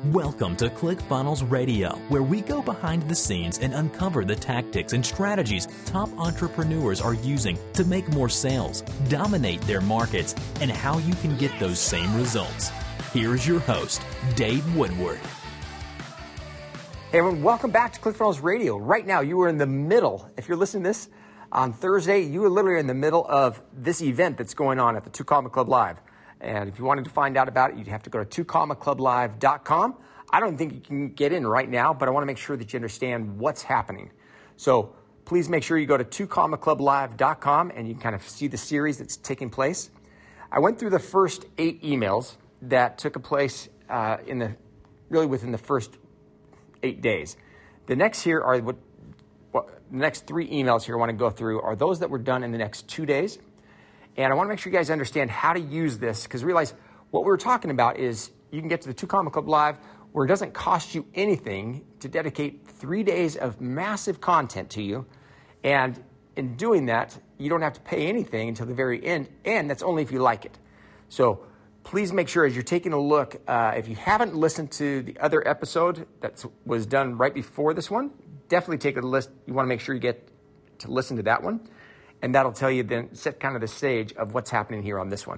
Welcome to ClickFunnels Radio, where we go behind the scenes and uncover the tactics and strategies top entrepreneurs are using to make more sales, dominate their markets, and how you can get those same results. Here's your host, Dave Woodward. Hey everyone, welcome back to ClickFunnels Radio. Right now, you are in the middle. If you're listening to this on Thursday, you are literally in the middle of this event that's going on at the 2 Comma Club Live. And if you wanted to find out about it, you'd have to go to 2commaclublive.com. I don't think you can get in right now, but I want to make sure that you understand what's happening. So please make sure you go to 2commaclublive.com and you can kind of see the series that's taking place. I went through the first 8 emails that took place within the first 8 days. The next here are the next 3 emails here I want to go through are those that were done in the next 2 days. And I want to make sure you guys understand how to use this, because realize what we were talking about is you can get to the 2 Comma Club Live where it doesn't cost you anything to dedicate 3 days of massive content to you. And in doing that, you don't have to pay anything until the very end, and that's only if you like it. So please make sure as you're taking a look, if you haven't listened to the other episode that was done right before this one, definitely take a list. You want to make sure you get to listen to that one. And that'll tell you then, set kind of the stage of what's happening here on this one.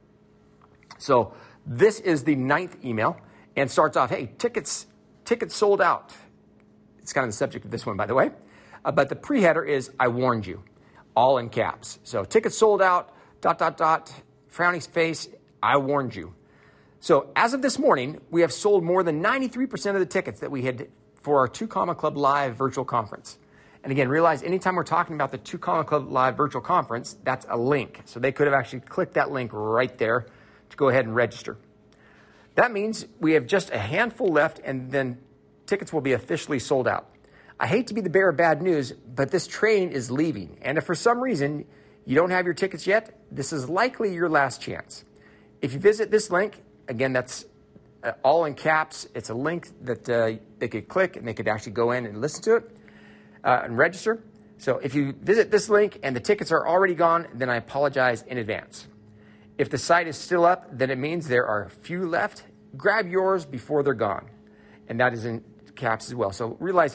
So this is the 9th email and starts off, hey, tickets sold out. It's kind of the subject of this one, by the way. But the pre-header is, I warned you, all in caps. So tickets sold out, ... frowny face, I warned you. So as of this morning, we have sold more than 93% of the tickets that we had for our 2 Comma Club Live virtual conference. And again, realize anytime we're talking about the 2 Comma Club Live virtual conference, that's a link. So they could have actually clicked that link right there to go ahead and register. That means we have just a handful left and then tickets will be officially sold out. I hate to be the bearer of bad news, but this train is leaving. And if for some reason you don't have your tickets yet, this is likely your last chance. If you visit this link, again, that's all in caps. It's a link that they could click and they could actually go in and listen to it. And register. So if you visit this link and the tickets are already gone, then I apologize in advance. If the site is still up, then it means there are a few left. Grab yours before they're gone. And that is in caps as well. So realize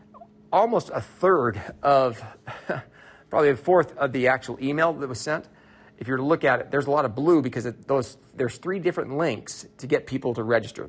almost a third of, probably a fourth of the actual email that was sent. If you were to look at it, there's a lot of blue because there's 3 different links to get people to register.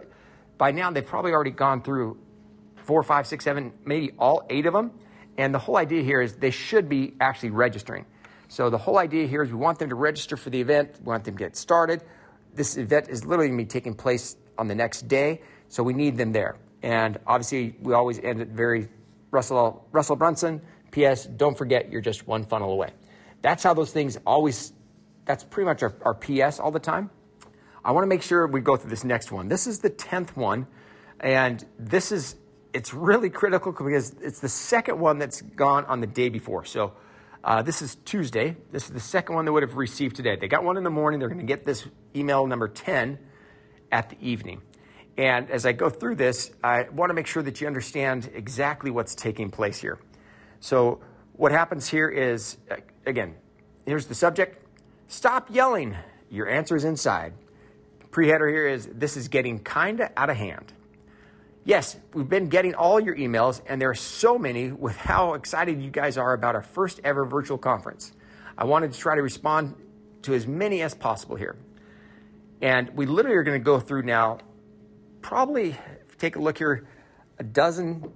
By now, they've probably already gone through 4, 5, 6, 7, maybe all 8 of them. And the whole idea here is they should be actually registering. So the whole idea here is we want them to register for the event. We want them to get started. This event is literally going to be taking place on the next day. So we need them there. And obviously, we always end it very Russell Brunson. P.S. Don't forget, you're just one funnel away. That's how those things always, that's pretty much our P.S. all the time. I want to make sure we go through this next one. This is the 10th one. And it's really critical because it's the second one that's gone on the day before. So this is Tuesday. This is the second one they would have received today. They got one in the morning. They're going to get this email number 10 at the evening. And as I go through this, I want to make sure that you understand exactly what's taking place here. So what happens here is, again, here's the subject. Stop yelling. Your answer is inside. Pre-header here is, this is getting kind of out of hand. Yes, we've been getting all your emails, and there are so many with how excited you guys are about our first ever virtual conference. I wanted to try to respond to as many as possible here. And we literally are going to go through now, probably, take a look here, a dozen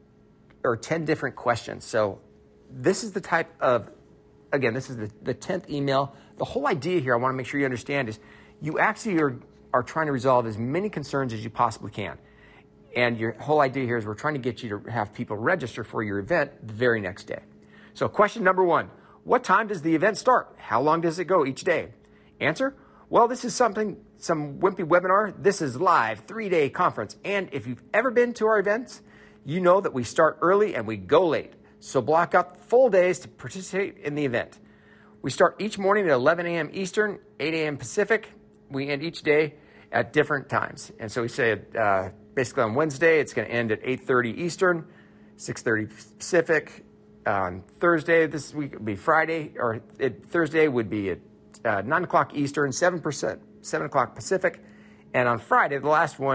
or 10 different questions. So this is the type of, again, this is the 10th email. The whole idea here, I want to make sure you understand, is you actually are trying to resolve as many concerns as you possibly can. And your whole idea here is we're trying to get you to have people register for your event the very next day. So question number 1, what time does the event start? How long does it go each day? Answer, well, this is some wimpy webinar. This is live 3-day conference. And if you've ever been to our events, you know that we start early and we go late. So block out full days to participate in the event. We start each morning at 11 a.m. Eastern, 8 a.m. Pacific. We end each day at different times. And so we say, basically on Wednesday, it's going to end at 8:30 Eastern, 6:30 Pacific. On Thursday, this week would be Friday, or Thursday would be at 9 o'clock Eastern, 7 o'clock Pacific. And on Friday, the last one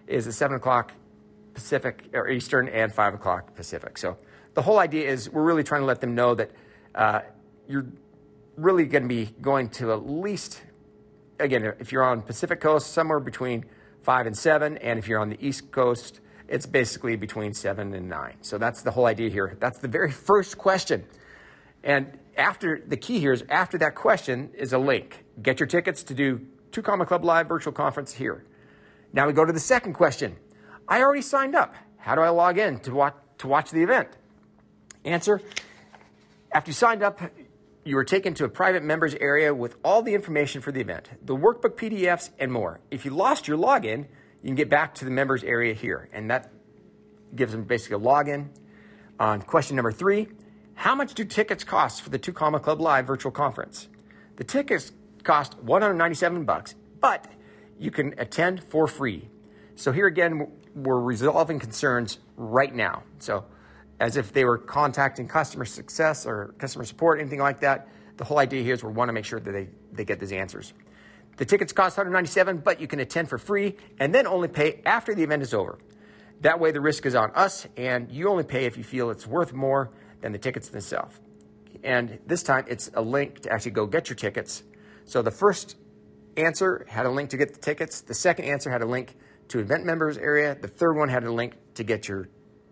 is at 7 o'clock Pacific or Eastern and 5 o'clock Pacific. So the whole idea is we're really trying to let them know that you're really going to be going to at least, again, if you're on Pacific Coast, somewhere between 5 and 7. And if you're on the East Coast, it's basically between 7 and 9. So that's the whole idea here. That's the very first question. And the key here is after that question is a link. Get your tickets to do 2 Comma Club Live virtual conference here. Now we go to the second question. I already signed up. How do I log in to watch the event? Answer, after you signed up, you were taken to a private members area with all the information for the event, the workbook PDFs, and more. If you lost your login, you can get back to the members area here, and that gives them basically a login. On question number 3, how much do tickets cost for the 2 Comma Club Live virtual conference? The tickets cost $197, but you can attend for free. So here again, we're resolving concerns right now. So as if they were contacting customer success or customer support, anything like that. The whole idea here is we want to make sure that they get these answers. The tickets cost $197, but you can attend for free and then only pay after the event is over. That way the risk is on us, and you only pay if you feel it's worth more than the tickets themselves. And this time it's a link to actually go get your tickets. So the first answer had a link to get the tickets. The second answer had a link to event members area. The third one had a link to get your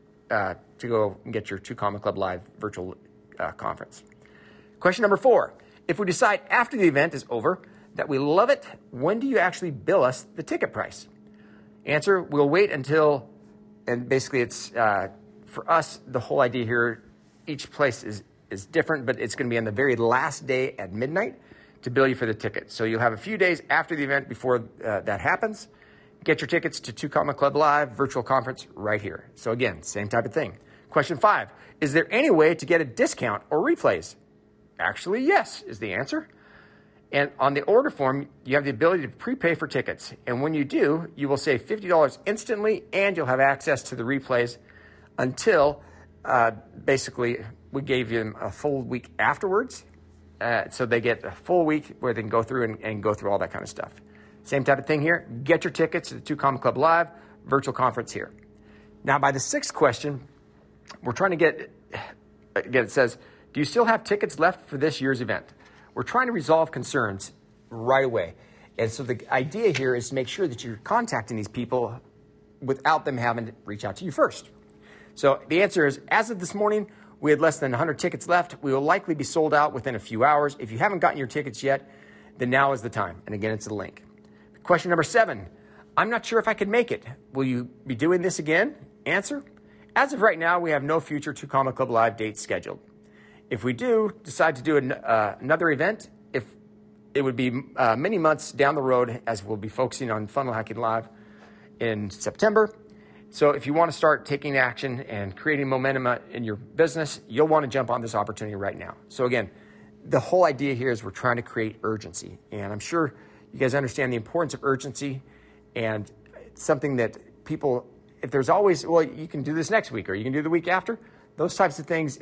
to go and get your 2 Comma Club Live virtual conference. Question number 4. If we decide after the event is over that we love it, when do you actually bill us the ticket price? Answer, we'll wait until, and basically it's, for us, the whole idea here, each place is different, but it's going to be on the very last day at midnight to bill you for the ticket. So you'll have a few days after the event before that happens. Get your tickets to 2 Comma Club Live virtual conference right here. So again, same type of thing. Question 5, is there any way to get a discount or replays? Actually, yes, is the answer. And on the order form, you have the ability to prepay for tickets. And when you do, you will save $50 instantly, and you'll have access to the replays until basically we gave them a full week afterwards. So they get a full week where they can go through and go through all that kind of stuff. Same type of thing here. Get your tickets to the 2 Comma Club Live virtual conference here. Now, by the 6th question, we're trying to get, again, it says, do you still have tickets left for this year's event? We're trying to resolve concerns right away. And so the idea here is to make sure that you're contacting these people without them having to reach out to you first. So the answer is, as of this morning, we had less than 100 tickets left. We will likely be sold out within a few hours. If you haven't gotten your tickets yet, then now is the time. And again, it's a link. Question number 7, I'm not sure if I can make it. Will you be doing this again? Answer, as of right now, we have no future 2 Comma Club Live dates scheduled. If we do decide to do another event, if it would be many months down the road, as we'll be focusing on Funnel Hacking Live in September. So if you want to start taking action and creating momentum in your business, you'll want to jump on this opportunity right now. So again, the whole idea here is we're trying to create urgency. And I'm sure you guys understand the importance of urgency, and it's something that people, if there's always, well, you can do this next week or you can do the week after, those types of things,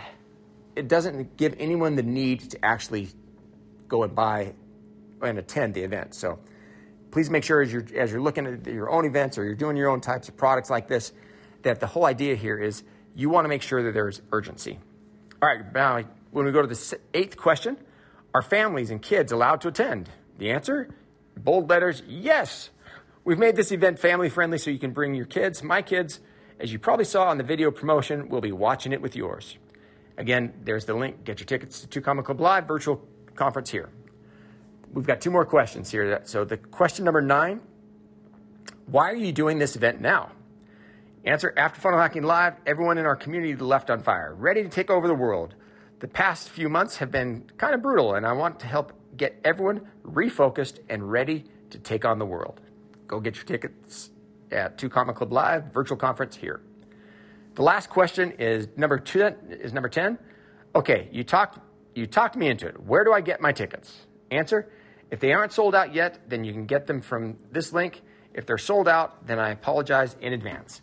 it doesn't give anyone the need to actually go and buy and attend the event. So please make sure as you're looking at your own events or you're doing your own types of products like this, that the whole idea here is you want to make sure that there's urgency. All right, now when we go to the 8th question, are families and kids allowed to attend? The answer, bold letters, yes. We've made this event family friendly so you can bring your kids. My kids, as you probably saw on the video promotion, will be watching it with yours. Again, there's the link. Get your tickets to 2 Comma Club Live virtual conference here. We've got 2 more questions here. So the question number 9, why are you doing this event now? Answer, after Funnel Hacking Live, everyone in our community left on fire, ready to take over the world. The past few months have been kind of brutal, and I want to help get everyone refocused and ready to take on the world. Go get your tickets at 2 Comma Club Live virtual conference here. The last question is number 10. Okay, you talked me into it. Where do I get my tickets? Answer, if they aren't sold out yet, then you can get them from this link. If they're sold out, then I apologize in advance.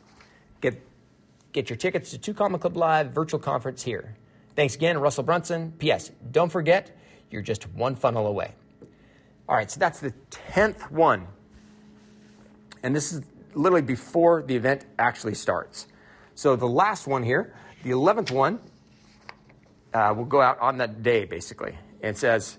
Get your tickets to 2 Comma Club Live virtual conference here. Thanks again, Russell Brunson. P.S. Don't forget, you're just one funnel away. All right, so that's the 10th one. And this is literally before the event actually starts. So the last one here, the 11th one, will go out on that day, basically. It says,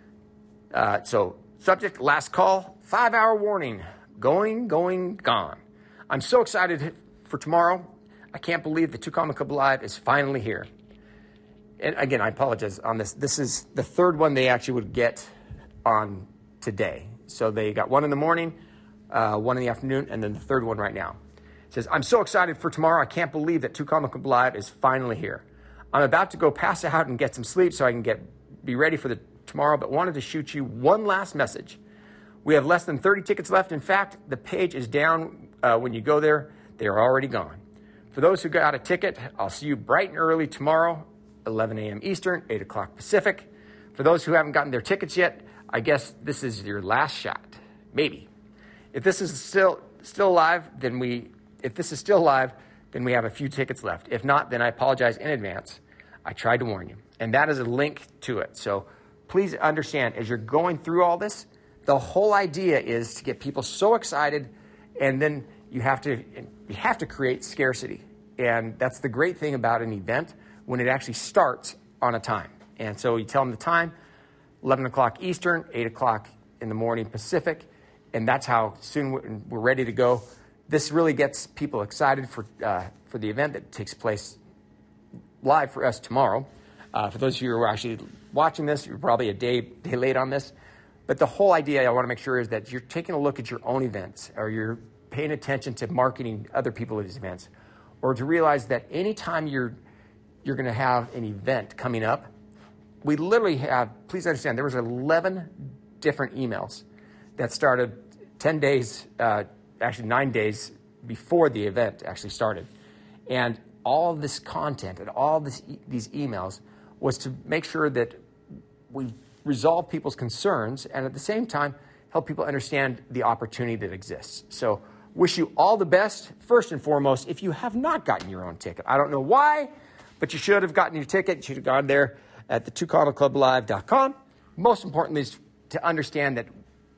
so subject, last call, 5-hour warning, going, gone. I'm so excited for tomorrow. I can't believe the Two Comma Club Live is finally here. And again, I apologize on this. This is the third one they actually would get on today. So they got one in the morning, one in the afternoon, and then the third one right now. It says, I'm so excited for tomorrow. I can't believe that Two Comma Club Live is finally here. I'm about to go pass out and get some sleep so I can be ready for the tomorrow, but wanted to shoot you one last message. We have less than 30 tickets left. In fact, the page is down when you go there. They are already gone. For those who got a ticket, I'll see you bright and early tomorrow, 11 a.m. Eastern, 8 o'clock Pacific. For those who haven't gotten their tickets yet, I guess this is your last shot. Maybe. If this is still live, then we have a few tickets left. If not, then I apologize in advance. I tried to warn you. And that is a link to it. So please understand, as you're going through all this, the whole idea is to get people so excited, and then you have to create scarcity. And that's the great thing about an event when it actually starts on a time. And so you tell them the time, 11 o'clock Eastern, 8 o'clock in the morning Pacific, and that's how soon we're ready to go. This really gets people excited for the event that takes place live for us tomorrow. For those of you who are actually watching this, you're probably a day late on this. But the whole idea I want to make sure is that you're taking a look at your own events, or you're paying attention to marketing other people at these events, or to realize that anytime you're going to have an event coming up, we literally have, please understand, there was 11 different emails that started 10 days, actually 9 days before the event actually started. And all of this content and all these emails was to make sure that we resolve people's concerns and at the same time help people understand the opportunity that exists. So wish you all the best. First and foremost, if you have not gotten your own ticket, I don't know why, but you should have gotten your ticket. You should have gone there at the twocomaclublive.com. Most importantly is to understand that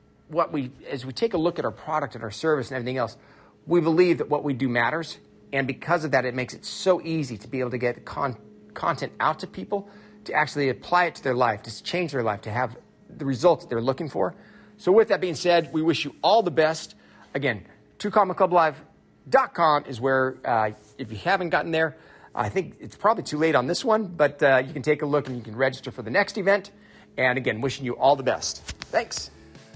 as we take a look at our product and our service and everything else, we believe that what we do matters. And because of that, it makes it so easy to be able to get content out to people, to actually apply it to their life, to change their life, to have the results they're looking for. So with that being said, we wish you all the best. Again, twocomaclublive.com is where, if you haven't gotten there, I think it's probably too late on this one, but you can take a look and you can register for the next event. And again, wishing you all the best. Thanks.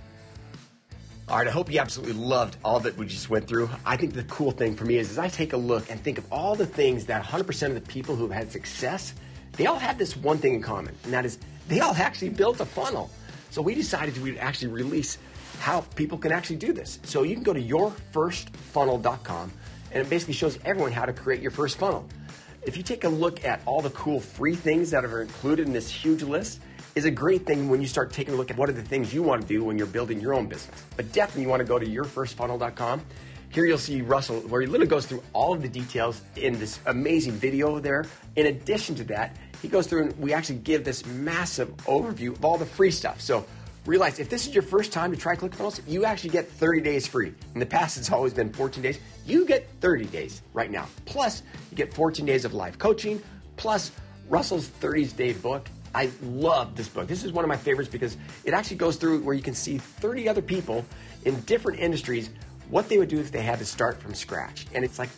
All right, I hope you absolutely loved all that we just went through. I think the cool thing for me is I take a look and think of all the things that 100% of the people who have had success, they all have this one thing in common, and that is they all actually built a funnel. So we decided we'd actually release how people can actually do this. So you can go to yourfirstfunnel.com, and it basically shows everyone how to create your first funnel. If you take a look at all the cool free things that are included in this huge list, is a great thing when you start taking a look at what are the things you want to do when you're building your own business. But definitely you want to go to yourfirstfunnel.com. Here you'll see Russell, where he literally goes through all of the details in this amazing video there. In addition to that, he goes through and we actually give this massive overview of all the free stuff. So realize if this is your first time to try ClickFunnels, you actually get 30 days free. In the past, it's always been 14 days. You get 30 days right now. Plus, you get 14 days of live coaching, plus Russell's 30-day book. I love this book. This is one of my favorites because it actually goes through where you can see 30 other people in different industries, what they would do if they had to start from scratch. And it's like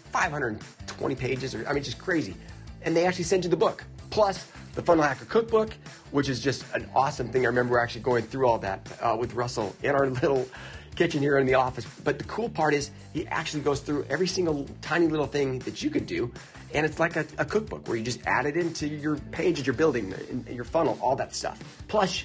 520 pages, just crazy. And they actually send you the book. Plus, the Funnel Hacker Cookbook, which is just an awesome thing. I remember actually going through all that with Russell in our little kitchen here in the office. But the cool part is he actually goes through every single tiny little thing that you could do. And it's like a cookbook where you just add it into your page that you're building, your funnel, all that stuff. Plus,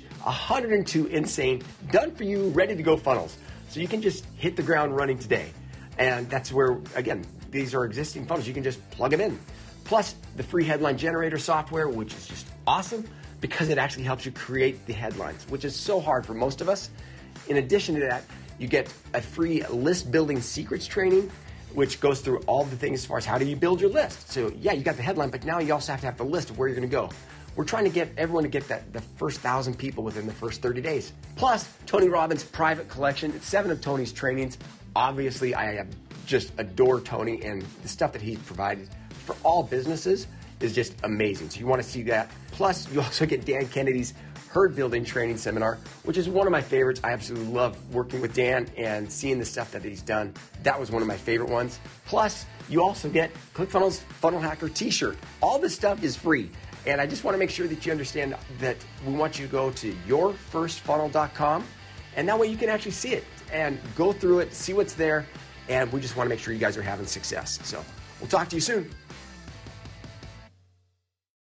102 insane, done-for-you, ready-to-go funnels. So you can just hit the ground running today. And that's where, again, these are existing funnels. You can just plug them in. Plus, the free headline generator software, which is just awesome because it actually helps you create the headlines, which is so hard for most of us. In addition to that, you get a free list building secrets training, which goes through all the things as far as how do you build your list. So yeah, you got the headline, but now you also have to have the list of where you're gonna go. We're trying to get everyone to get the first 1,000 people within the first 30 days. Plus, Tony Robbins' private collection. It's 7 of Tony's trainings. Obviously, I have just adore Tony, and the stuff that he's provided for all businesses is just amazing. So you want to see that. Plus, you also get Dan Kennedy's Herd Building Training Seminar, which is one of my favorites. I absolutely love working with Dan and seeing the stuff that he's done. That was one of my favorite ones. Plus, you also get ClickFunnels Funnel Hacker t-shirt. All this stuff is free. And I just want to make sure that you understand that we want you to go to yourfirstfunnel.com, and that way you can actually see it and go through it, see what's there, and we just want to make sure you guys are having success. So we'll talk to you soon.